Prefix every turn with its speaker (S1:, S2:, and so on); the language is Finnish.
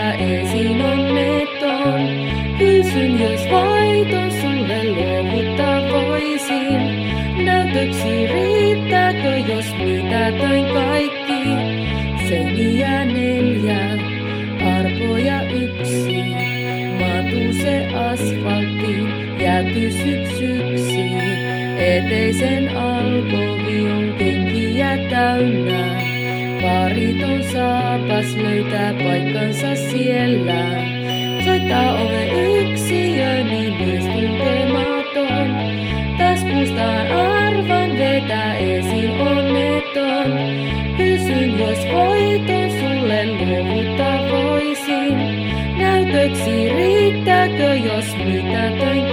S1: vetä esiin onneton. Kysyn, jos voiton sulle luovuttaa voisin. Näytöksi riittääkö, jos mitätöin kaikki? Seiniä 4, arpoja 1. Maatuu se asfalttiin, jääty syksyksi. Eteisen alkovion kenkiä täynnä. Pariton saapas löytää paikkansa siellä. Soittaa ove yksiöni mies tuntematon. Taas puustaan arvan vetää esiin onneton. Kysyn, jos voiton sulle luovuttaa voisin. Näytöksi riittääkö, jos mitätöin